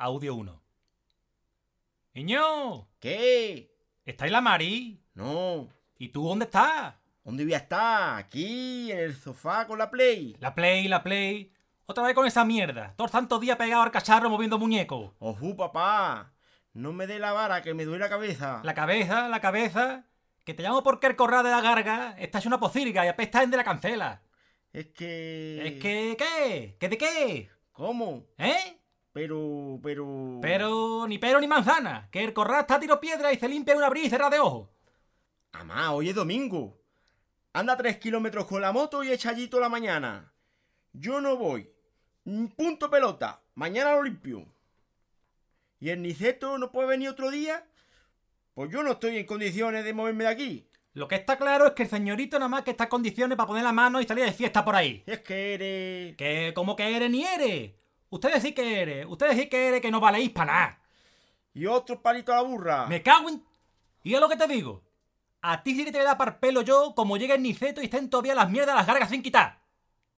Audio 1. Niño, ¿Qué? ¿está en la Mari? No. ¿Y tú dónde estás? ¿Dónde voy a estar? Aquí, en el sofá con la Play. La Play. Otra vez con esa mierda. Todos tantos días pegado al cacharro moviendo muñecos. Ojú, papá. No me dé la vara, que me duele la cabeza. La cabeza. Que te llamo porque el corral de la garga está hecho una pocilga y apesta en de la cancela. Es que... ¿Es que qué? ¿Qué de qué? ¿Cómo? ¿Eh? Pero... Pero ni manzana. Que el corral está a tiro piedra y se limpia en una abrir y cerrar de ojos. Amá, hoy es domingo. Anda 3 kilómetros con la moto y echa allí toda la mañana. Yo no voy. Punto pelota. Mañana lo limpio. ¿Y el Niceto no puede venir otro día? Pues yo no estoy en condiciones de moverme de aquí. Lo que está claro es que el señorito nada más que está en condiciones para poner la mano y salir de fiesta por ahí. Es que eres... Que como que eres ni eres. Ustedes sí que eres que no valéis para nada. Y otro palito a la burra. Me cago en... Y es lo que te digo. A ti sí que te voy a dar par pelo yo como llegue el Niceto y estén todavía las mierdas de las gargas sin quitar.